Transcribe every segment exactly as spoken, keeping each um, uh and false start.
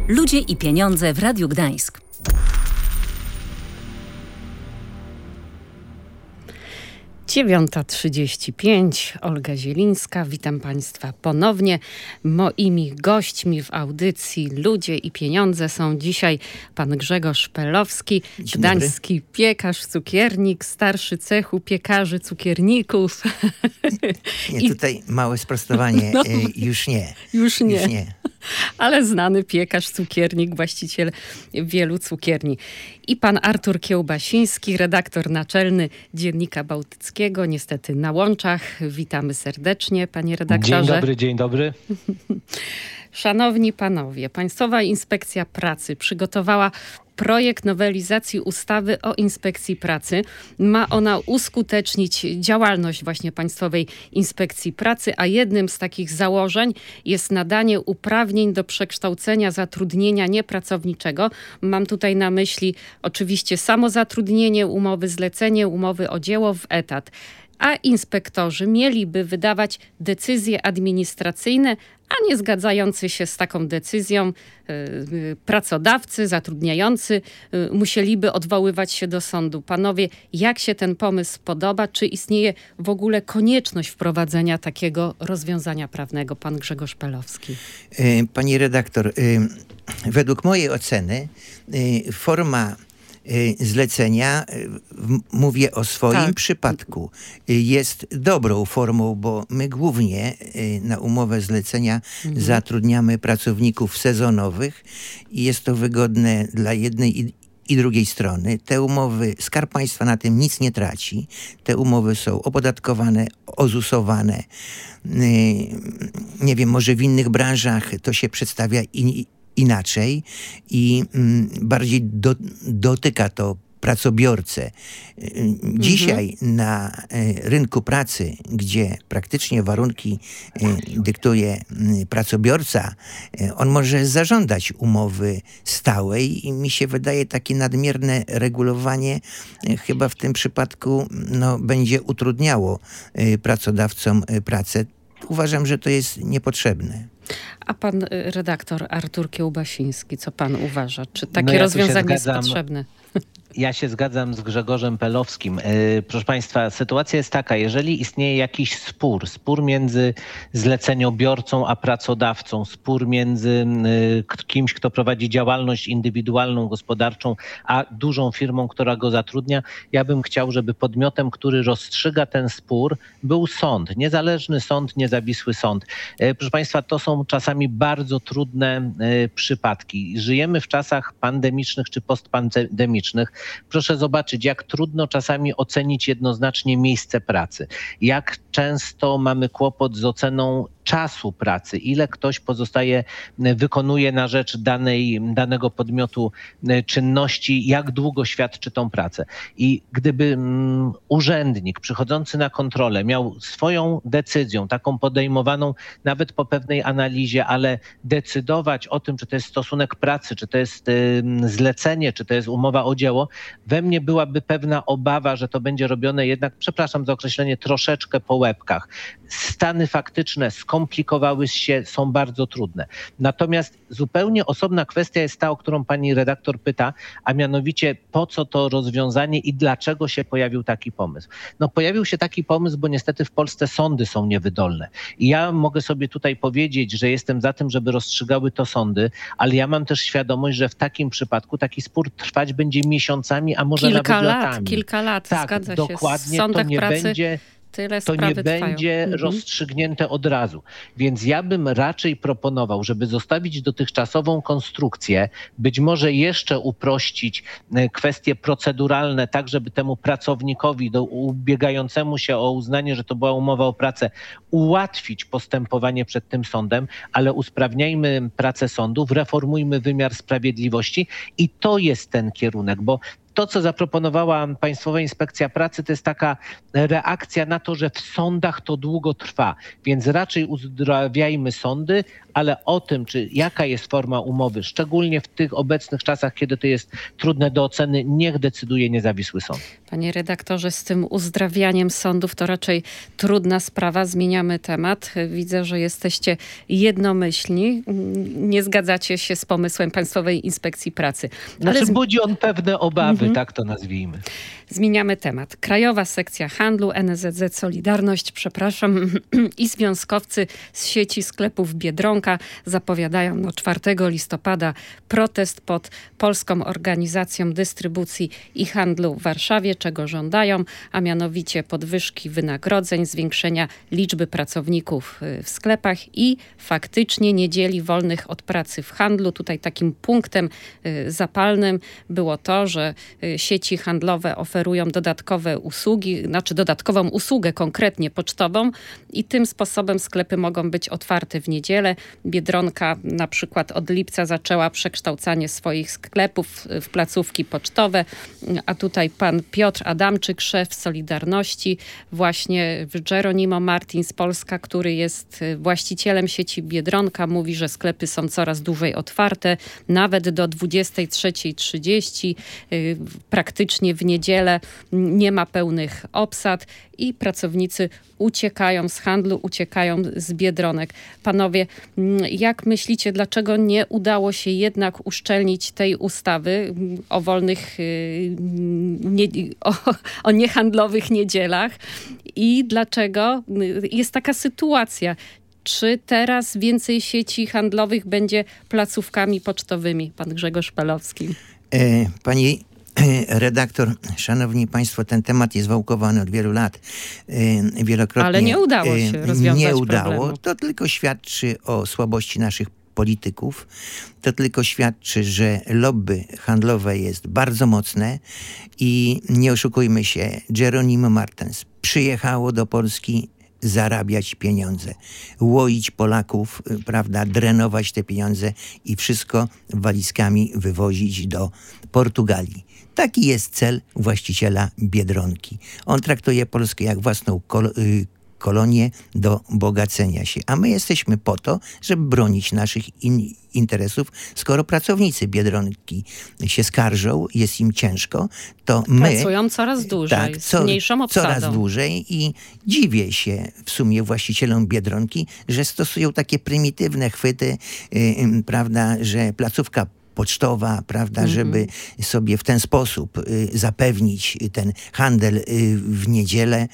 Ludzie i pieniądze w Radiu Gdańsk. dziewiąta trzydzieści pięć, Olga Zielińska. Witam Państwa ponownie. Moimi gośćmi w audycji Ludzie i Pieniądze są dzisiaj pan Grzegorz Pelowski, Dzień gdański dobry. piekarz, cukiernik, starszy cechu piekarzy, cukierników. Nie, I... tutaj małe sprostowanie. No, już nie. Już nie. Już nie. Ale znany piekarz, cukiernik, właściciel wielu cukierni. I pan Artur Kiełbasiński, redaktor naczelny Dziennika Bałtyckiego, niestety na łączach. Witamy serdecznie, panie redaktorze. Dzień dobry, dzień dobry. Szanowni panowie, Państwowa Inspekcja Pracy przygotowała projekt nowelizacji ustawy o Inspekcji Pracy. Ma ona uskutecznić działalność właśnie Państwowej Inspekcji Pracy, a jednym z takich założeń jest nadanie uprawnień do przekształcenia zatrudnienia niepracowniczego. Mam tutaj na myśli oczywiście samozatrudnienie, umowy zlecenie, umowy o dzieło w etat. A inspektorzy mieliby wydawać decyzje administracyjne, a nie zgadzający się z taką decyzją yy, pracodawcy, zatrudniający yy, musieliby odwoływać się do sądu. Panowie, jak się ten pomysł podoba? Czy istnieje w ogóle konieczność wprowadzenia takiego rozwiązania prawnego? Pan Grzegorz Pelowski. Pani redaktor, według mojej oceny forma zlecenia, mówię o swoim tak. przypadku, jest dobrą formą, bo my głównie na umowę zlecenia mhm. zatrudniamy pracowników sezonowych i jest to wygodne dla jednej i i drugiej strony. Te umowy, Skarb Państwa na tym nic nie traci. Te umowy są opodatkowane, ozusowane. Nie wiem, może w innych branżach to się przedstawia in, inaczej i mm, bardziej do, dotyka to pracobiorcę. Dzisiaj mhm. na rynku pracy, gdzie praktycznie warunki dyktuje pracobiorca, on może zażądać umowy stałej i mi się wydaje takie nadmierne regulowanie chyba w tym przypadku no, będzie utrudniało pracodawcom pracę. Uważam, że to jest niepotrzebne. A pan redaktor Artur Kiełbasiński, co pan uważa? Czy takie no ja rozwiązanie jest potrzebne? Ja się zgadzam z Grzegorzem Pelowskim. Proszę Państwa, sytuacja jest taka, jeżeli istnieje jakiś spór, spór między zleceniobiorcą a pracodawcą, spór między kimś, kto prowadzi działalność indywidualną, gospodarczą, a dużą firmą, która go zatrudnia, ja bym chciał, żeby podmiotem, który rozstrzyga ten spór, był sąd. Niezależny sąd, niezawisły sąd. Proszę Państwa, to są czasami bardzo trudne przypadki. Żyjemy w czasach pandemicznych czy postpandemicznych. Proszę zobaczyć, jak trudno czasami ocenić jednoznacznie miejsce pracy. Jak często mamy kłopot z oceną czasu pracy, ile ktoś pozostaje, wykonuje na rzecz danej, danego podmiotu czynności, jak długo świadczy tą pracę. I gdyby um, urzędnik przychodzący na kontrolę miał swoją decyzją, taką podejmowaną nawet po pewnej analizie, ale decydować o tym, czy to jest stosunek pracy, czy to jest um, zlecenie, czy to jest umowa o dzieło, we mnie byłaby pewna obawa, że to będzie robione jednak, przepraszam za określenie, troszeczkę po łebkach. Stany faktyczne skomplikowały się, są bardzo trudne. Natomiast zupełnie osobna kwestia jest ta, o którą pani redaktor pyta, a mianowicie po co to rozwiązanie i dlaczego się pojawił taki pomysł. No pojawił się taki pomysł, bo niestety w Polsce sądy są niewydolne. I ja mogę sobie tutaj powiedzieć, że jestem za tym, żeby rozstrzygały to sądy, ale ja mam też świadomość, że w takim przypadku taki spór trwać będzie miesiącami, a może kilka nawet lat, latami. Kilka lat, tak, zgadza dokładnie, się. W sądach to nie pracy będzie... Tyle to nie będzie trwają. rozstrzygnięte od razu. Więc ja bym raczej proponował, żeby zostawić dotychczasową konstrukcję, być może jeszcze uprościć kwestie proceduralne, tak żeby temu pracownikowi, do ubiegającemu się o uznanie, że to była umowa o pracę, ułatwić postępowanie przed tym sądem, ale usprawniajmy pracę sądów, reformujmy wymiar sprawiedliwości i to jest ten kierunek, bo to, co zaproponowała Państwowa Inspekcja Pracy, to jest taka reakcja na to, że w sądach to długo trwa, więc raczej uzdrawiajmy sądy, ale o tym, czy jaka jest forma umowy, szczególnie w tych obecnych czasach, kiedy to jest trudne do oceny, niech decyduje niezawisły sąd. Panie redaktorze, z tym uzdrawianiem sądów to raczej trudna sprawa. Zmieniamy temat. Widzę, że jesteście jednomyślni. Nie zgadzacie się z pomysłem Państwowej Inspekcji Pracy. Znaczy Ale z... budzi on pewne obawy, mhm. tak to nazwijmy. Zmieniamy temat. Krajowa Sekcja Handlu, N S Z Z Solidarność, przepraszam, i związkowcy z sieci sklepów Biedronka zapowiadają no, czwartego listopada protest pod Polską Organizacją Dystrybucji i Handlu w Warszawie, czego żądają, a mianowicie podwyżki wynagrodzeń, zwiększenia liczby pracowników w sklepach i faktycznie niedzieli wolnych od pracy w handlu. Tutaj takim punktem zapalnym było to, że sieci handlowe oferują dodatkowe usługi, znaczy dodatkową usługę konkretnie pocztową i tym sposobem sklepy mogą być otwarte w niedzielę. Biedronka na przykład od lipca zaczęła przekształcanie swoich sklepów w placówki pocztowe, a tutaj pan Piotr Adamczyk, szef Solidarności, właśnie Geronimo Martin z Polska, który jest właścicielem sieci Biedronka, mówi, że sklepy są coraz dłużej otwarte, nawet do dwudziestej trzeciej trzydzieści, praktycznie w niedzielę nie ma pełnych obsad i pracownicy uciekają z handlu, uciekają z Biedronek. Panowie, jak myślicie, dlaczego nie udało się jednak uszczelnić tej ustawy o wolnych, nie, o, o niehandlowych niedzielach i dlaczego jest taka sytuacja? Czy teraz więcej sieci handlowych będzie placówkami pocztowymi? Pan Grzegorz Pelowski. E, pani redaktor, szanowni państwo, ten temat jest wałkowany od wielu lat. Wielokrotnie ale nie udało się rozwiązać Nie udało. problemu. To tylko świadczy o słabości naszych polityków. To tylko świadczy, że lobby handlowe jest bardzo mocne i nie oszukujmy się, Geronimo Martens przyjechało do Polski zarabiać pieniądze, łoić Polaków, prawda, drenować te pieniądze i wszystko walizkami wywozić do Portugalii. Taki jest cel właściciela Biedronki. On traktuje Polskę jak własną kol- kolonię do bogacenia się. A my jesteśmy po to, żeby bronić naszych in- interesów. Skoro pracownicy Biedronki się skarżą, jest im ciężko, to my... Pracują coraz dłużej, tak, z mniejszą obsadą. Coraz dłużej i dziwię się w sumie właścicielom Biedronki, że stosują takie prymitywne chwyty, yy, prawda, że placówka pocztowa, prawda, mm-hmm. żeby sobie w ten sposób y, zapewnić ten handel y, w niedzielę.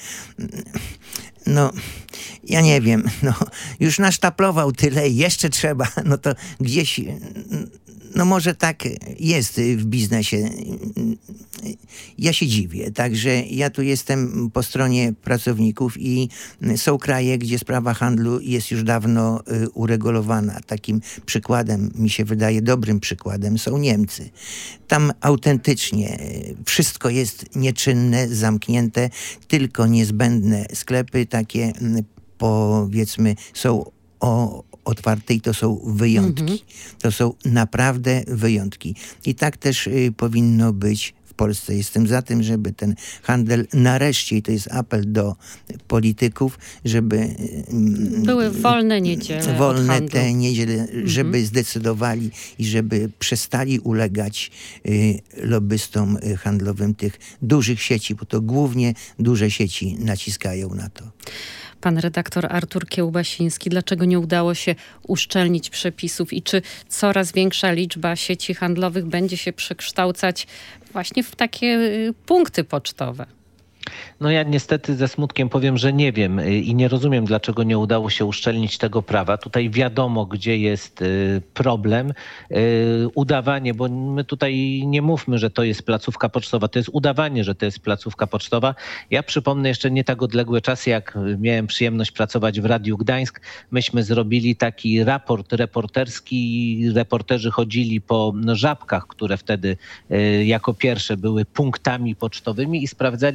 No, ja nie wiem, no, już nasztaplował tyle, jeszcze trzeba, no to gdzieś, no może tak jest w biznesie. Ja się dziwię, także ja tu jestem po stronie pracowników i są kraje, gdzie sprawa handlu jest już dawno uregulowana. Takim przykładem, mi się wydaje dobrym przykładem, są Niemcy. Tam autentycznie wszystko jest nieczynne, zamknięte, tylko niezbędne sklepy takie, powiedzmy, są o, otwarte i to są wyjątki. Mhm. To są naprawdę wyjątki. I tak też y, powinno być w Polsce. Jestem za tym, żeby ten handel nareszcie, i to jest apel do polityków, żeby... Y, Były wolne niedziele. Wolne te niedziele, mhm. żeby zdecydowali i żeby przestali ulegać y, lobbystom handlowym tych dużych sieci, bo to głównie duże sieci naciskają na to. Pan redaktor Artur Kiełbasiński, dlaczego nie udało się uszczelnić przepisów i czy coraz większa liczba sieci handlowych będzie się przekształcać właśnie w takie punkty pocztowe? No ja niestety ze smutkiem powiem, że nie wiem i nie rozumiem, dlaczego nie udało się uszczelnić tego prawa. Tutaj wiadomo, gdzie jest problem. Udawanie, bo my tutaj nie mówmy, że to jest placówka pocztowa. To jest udawanie, że to jest placówka pocztowa. Ja przypomnę jeszcze nie tak odległe czasy, jak miałem przyjemność pracować w Radiu Gdańsk. Myśmy zrobili taki raport reporterski. Reporterzy chodzili po Żabkach, które wtedy jako pierwsze były punktami pocztowymi i sprawdzali, ile tak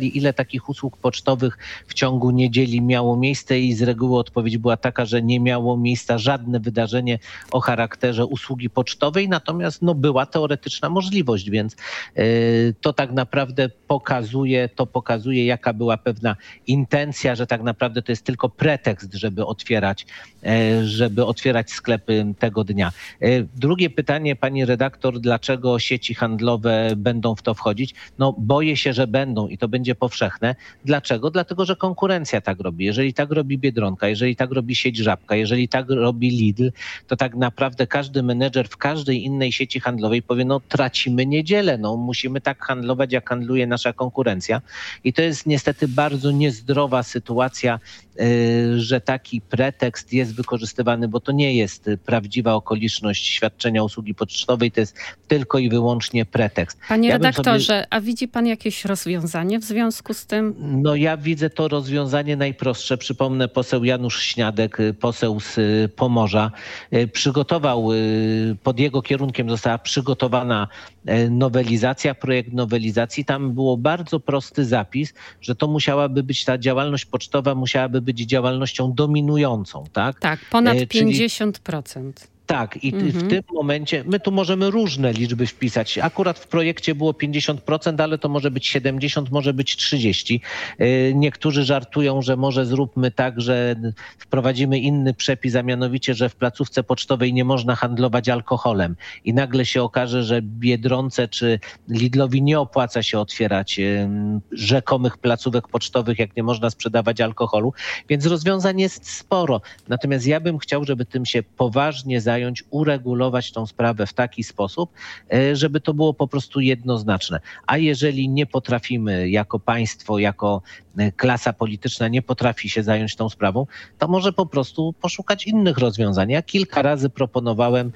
takich usług pocztowych w ciągu niedzieli miało miejsce i z reguły odpowiedź była taka, że nie miało miejsca żadne wydarzenie o charakterze usługi pocztowej, natomiast no, była teoretyczna możliwość, więc yy, to tak naprawdę pokazuje, to pokazuje, jaka była pewna intencja, że tak naprawdę to jest tylko pretekst, żeby otwierać, yy, żeby otwierać sklepy tego dnia. Yy, drugie pytanie, pani redaktor, dlaczego sieci handlowe będą w to wchodzić? No boję się, że będą i to będzie powszechne. Dlaczego? Dlatego, że konkurencja tak robi. Jeżeli tak robi Biedronka, jeżeli tak robi sieć Żabka, jeżeli tak robi Lidl, to tak naprawdę każdy menedżer w każdej innej sieci handlowej powie, no tracimy niedzielę, no musimy tak handlować, jak handluje nasza konkurencja. I to jest niestety bardzo niezdrowa sytuacja, yy, że taki pretekst jest wykorzystywany, bo to nie jest prawdziwa okoliczność świadczenia usługi pocztowej, to jest tylko i wyłącznie pretekst. Panie ja redaktorze, sobie... a widzi pan jakieś rozwiązanie w związku z tym? No ja widzę to rozwiązanie najprostsze. Przypomnę, poseł Janusz Śniadek, poseł z Pomorza, przygotował, pod jego kierunkiem została przygotowana nowelizacja, projekt nowelizacji. Tam było bardzo prosty zapis, że to musiałaby być, ta działalność pocztowa musiałaby być działalnością dominującą, tak? Tak, ponad Czyli... pięćdziesiąt procent. Tak, i mhm. w tym momencie my tu możemy różne liczby wpisać. Akurat w projekcie było pięćdziesiąt procent, ale to może być siedemdziesiąt, może być trzydzieści. Niektórzy żartują, że może zróbmy tak, że wprowadzimy inny przepis, a mianowicie, że w placówce pocztowej nie można handlować alkoholem. I nagle się okaże, że Biedronce czy Lidlowi nie opłaca się otwierać rzekomych placówek pocztowych, jak nie można sprzedawać alkoholu. Więc rozwiązań jest sporo. Natomiast ja bym chciał, żeby tym się poważnie zająć, uregulować tą sprawę w taki sposób, żeby to było po prostu jednoznaczne. A jeżeli nie potrafimy jako państwo, jako klasa polityczna nie potrafi się zająć tą sprawą, to może po prostu poszukać innych rozwiązań. Ja kilka razy proponowałem,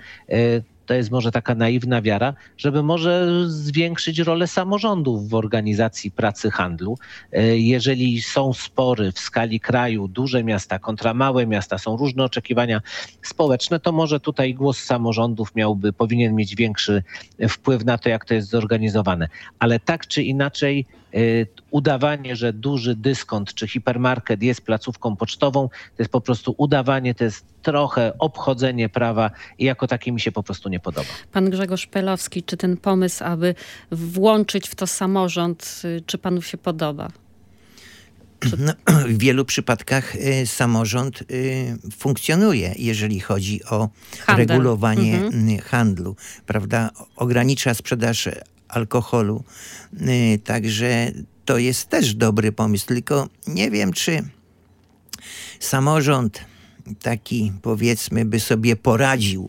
to jest może taka naiwna wiara, żeby może zwiększyć rolę samorządów w organizacji pracy handlu. Jeżeli są spory w skali kraju, duże miasta kontra małe miasta, są różne oczekiwania społeczne, to może tutaj głos samorządów miałby, powinien mieć większy wpływ na to, jak to jest zorganizowane. Ale tak czy inaczej, udawanie, że duży dyskont czy hipermarket jest placówką pocztową, to jest po prostu udawanie, to jest trochę obchodzenie prawa i jako takie mi się po prostu nie podoba. Pan Grzegorz Pelowski, czy ten pomysł, aby włączyć w to samorząd, czy panu się podoba? Czy... No, w wielu przypadkach y, samorząd y, funkcjonuje, jeżeli chodzi o Handel. regulowanie mhm. handlu, prawda? Ogranicza sprzedaż alkoholu, y, także to jest też dobry pomysł, tylko nie wiem, czy samorząd taki, powiedzmy, by sobie poradził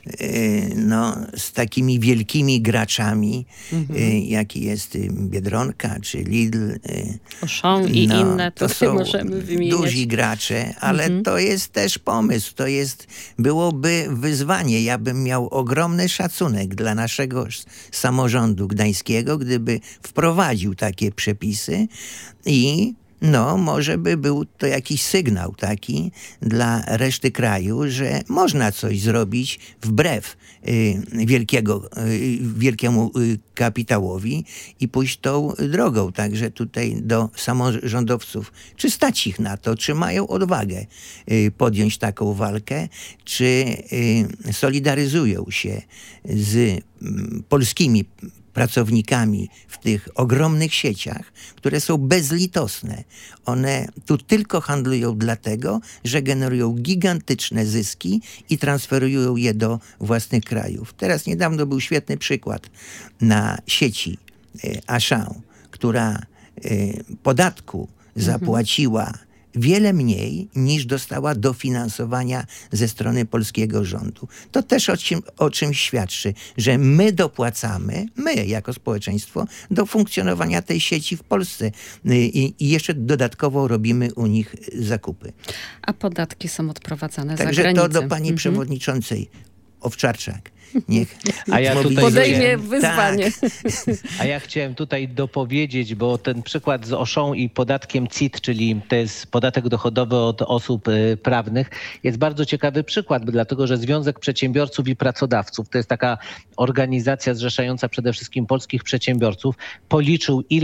no, z takimi wielkimi graczami, mhm. jaki jest Biedronka czy Lidl. Auchan i no, inne, to są możemy wymieniać. Duzi gracze, ale mhm. to jest też pomysł. To jest, byłoby wyzwanie. Ja bym miał ogromny szacunek dla naszego samorządu gdańskiego, gdyby wprowadził takie przepisy i no, może by był to jakiś sygnał taki dla reszty kraju, że można coś zrobić wbrew y, wielkiego, y, wielkiemu y, kapitałowi i pójść tą drogą. Także tutaj do samorządowców, czy stać ich na to, czy mają odwagę y, podjąć taką walkę, czy y, solidaryzują się z y, polskimi pracownikami w tych ogromnych sieciach, które są bezlitosne. One tu tylko handlują dlatego, że generują gigantyczne zyski i transferują je do własnych krajów. Teraz niedawno był świetny przykład na sieci y, Auchan, która y, podatku zapłaciła wiele mniej niż dostała dofinansowania ze strony polskiego rządu. To też o, czym, o czymś świadczy, że my dopłacamy, my jako społeczeństwo, do funkcjonowania tej sieci w Polsce i, i jeszcze dodatkowo robimy u nich zakupy. A podatki są odprowadzane Także za granicę. to do pani mhm. przewodniczącej Owczarczak. Niech A ja tutaj podejmie wyzwanie. Tak. A ja chciałem tutaj dopowiedzieć, bo ten przykład z Auchan i podatkiem C I T, czyli to jest podatek dochodowy od osób y, prawnych, jest bardzo ciekawy przykład, dlatego że Związek Przedsiębiorców i Pracodawców, to jest taka organizacja zrzeszająca przede wszystkim polskich przedsiębiorców, policzył, ile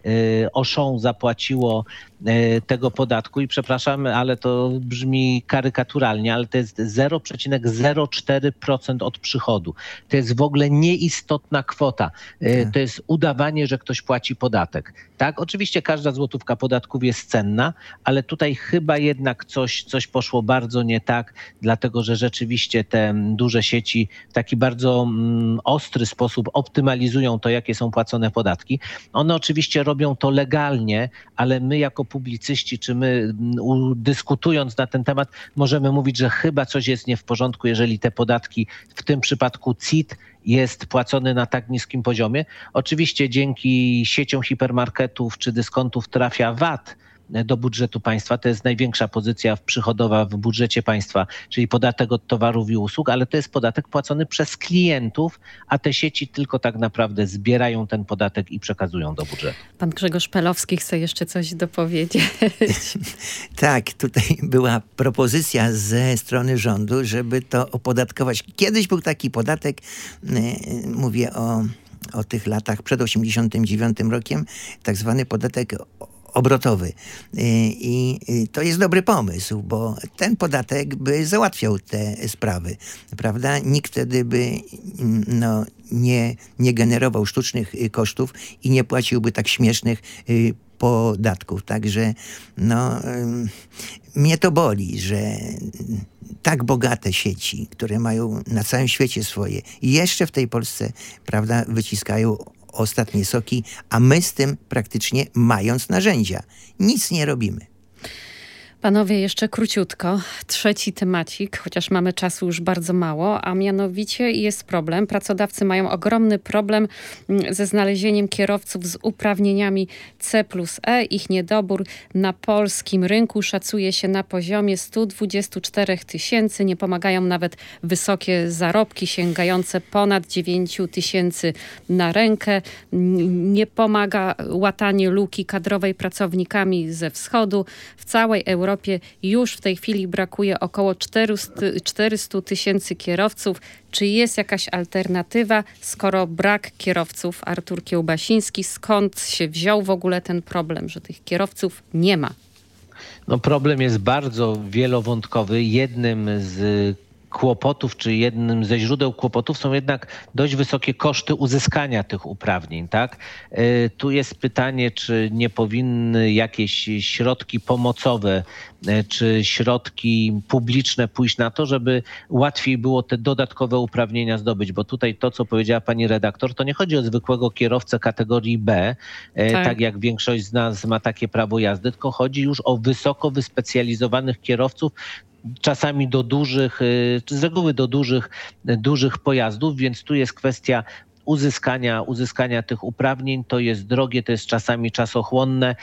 Auchan zapłaciło tego podatku i przepraszam, ale to brzmi karykaturalnie, ale to jest zero przecinek zero cztery procent od przychodu. To jest w ogóle nieistotna kwota. To jest udawanie, że ktoś płaci podatek. Tak, oczywiście każda złotówka podatków jest cenna, ale tutaj chyba jednak coś, coś poszło bardzo nie tak, dlatego że rzeczywiście te duże sieci w taki bardzo mm, ostry sposób optymalizują to, jakie są płacone podatki. One oczywiście robią to legalnie, ale my jako publicyści, czy my dyskutując na ten temat, możemy mówić, że chyba coś jest nie w porządku, jeżeli te podatki, w tym przypadku C I T, jest płacony na tak niskim poziomie. Oczywiście dzięki sieciom hipermarketów czy dyskontów trafia V A T do budżetu państwa. To jest największa pozycja przychodowa w budżecie państwa, czyli podatek od towarów i usług, ale to jest podatek płacony przez klientów, a te sieci tylko tak naprawdę zbierają ten podatek i przekazują do budżetu. Pan Grzegorz Pelowski chce jeszcze coś dopowiedzieć. Tak, tutaj była propozycja ze strony rządu, żeby to opodatkować. Kiedyś był taki podatek, mówię o, o tych latach przed osiemdziesiątym dziewiątym rokiem, tak zwany podatek obrotowy. I to jest dobry pomysł, bo ten podatek by załatwiał te sprawy, prawda? Nikt wtedy by no, nie, nie generował sztucznych kosztów i nie płaciłby tak śmiesznych podatków. Także no, mnie to boli, że tak bogate sieci, które mają na całym świecie swoje i jeszcze w tej Polsce, prawda, wyciskają ostatnie soki, a my z tym praktycznie mając narzędzia nic nie robimy. Panowie, jeszcze króciutko. Trzeci temacik, chociaż mamy czasu już bardzo mało, a mianowicie jest problem. Pracodawcy mają ogromny problem ze znalezieniem kierowców z uprawnieniami C plus E. Ich niedobór na polskim rynku szacuje się na poziomie sto dwadzieścia cztery tysięcy. Nie pomagają nawet wysokie zarobki sięgające ponad dziewięć tysięcy na rękę. Nie pomaga łatanie luki kadrowej pracownikami ze wschodu. W całej Europie już w tej chwili brakuje około czterysta tysięcy kierowców. Czy jest jakaś alternatywa, skoro brak kierowców? Artur Kiełbasiński, skąd się wziął w ogóle ten problem, że tych kierowców nie ma? No, problem jest bardzo wielowątkowy. Jednym z kłopotów, czy jednym ze źródeł kłopotów są jednak dość wysokie koszty uzyskania tych uprawnień, tak? Tu jest pytanie, czy nie powinny jakieś środki pomocowe, czy środki publiczne pójść na to, żeby łatwiej było te dodatkowe uprawnienia zdobyć, bo tutaj to, co powiedziała pani redaktor, to nie chodzi o zwykłego kierowcę kategorii B, tak, tak jak większość z nas ma takie prawo jazdy, tylko chodzi już o wysoko wyspecjalizowanych kierowców, czasami do dużych, czy z reguły do dużych, dużych pojazdów, więc tu jest kwestia uzyskania, uzyskania tych uprawnień. To jest drogie, to jest czasami czasochłonne.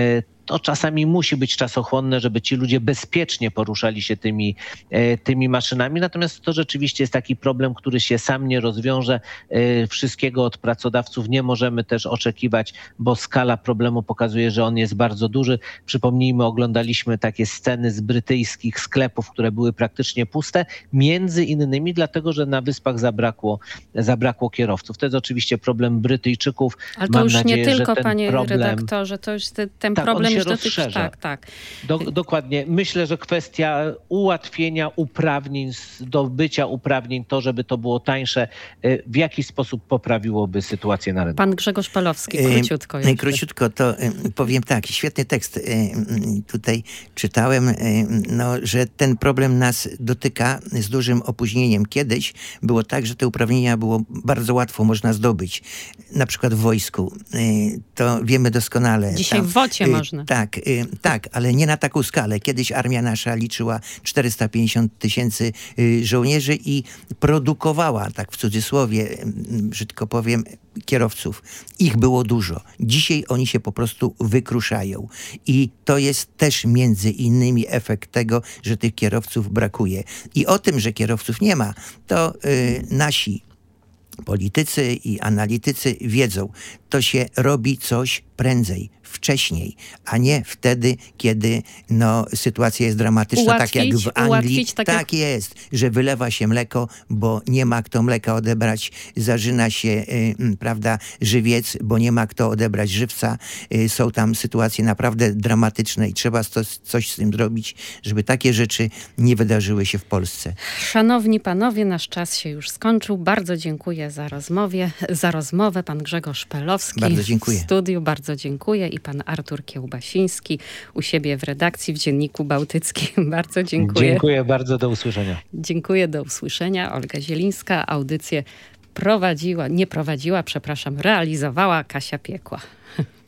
To czasami musi być czasochłonne, żeby ci ludzie bezpiecznie poruszali się tymi, tymi maszynami. Natomiast to rzeczywiście jest taki problem, który się sam nie rozwiąże. Wszystkiego od pracodawców nie możemy też oczekiwać, bo skala problemu pokazuje, że on jest bardzo duży. Przypomnijmy, oglądaliśmy takie sceny z brytyjskich sklepów, które były praktycznie puste, między innymi dlatego, że na wyspach zabrakło, zabrakło kierowców. To jest oczywiście problem Brytyjczyków. Ale to Mam już nadzieję, nie tylko, panie problem... redaktorze, to już te, ten tak, problem już dotyczy. Tak, tak. Do, dokładnie. Myślę, że kwestia ułatwienia uprawnień, zdobycia uprawnień, to, żeby to było tańsze, w jakiś sposób poprawiłoby sytuację na rynku. Pan Grzegorz Pelowski, króciutko. Jeszcze. Króciutko to powiem tak, świetny tekst tutaj czytałem, no, że ten problem nas dotyka z dużym opóźnieniem. Kiedyś było tak, że te uprawnienia było bardzo łatwo można zdobyć. Na przykład w wojsku. To wiemy doskonale. Dzisiaj Tam, w wocie można. Tak, tak, ale nie na taką skalę. Kiedyś armia nasza liczyła czterysta pięćdziesiąt tysięcy żołnierzy i produkowała, tak w cudzysłowie, brzydko powiem, kierowców. Ich było dużo. Dzisiaj oni się po prostu wykruszają. I to jest też między innymi efekt tego, że tych kierowców brakuje. I o tym, że kierowców nie ma, to yy, nasi politycy i analitycy wiedzą. To się robi coś prędzej, wcześniej, a nie wtedy, kiedy no, sytuacja jest dramatyczna, Ułatwić, tak jak w Anglii. ułatwić, tak, tak jak... jest, że wylewa się mleko, bo nie ma kto mleka odebrać, zarzyna się, y, prawda, żywiec, bo nie ma kto odebrać żywca. Y, są tam sytuacje naprawdę dramatyczne i trzeba sto, coś z tym zrobić, żeby takie rzeczy nie wydarzyły się w Polsce. Szanowni panowie, nasz czas się już skończył. Bardzo dziękuję za rozmowie, za rozmowę. Pan Grzegorz Pelowski Bardzo dziękuję. w studiu. Bardzo dziękuję. I pan Artur Kiełbasiński u siebie w redakcji w Dzienniku Bałtyckim. Bardzo dziękuję. Dziękuję bardzo. Do usłyszenia. Dziękuję. Do usłyszenia. Olga Zielińska. Audycję prowadziła, nie prowadziła, przepraszam, realizowała Kasia Piekła.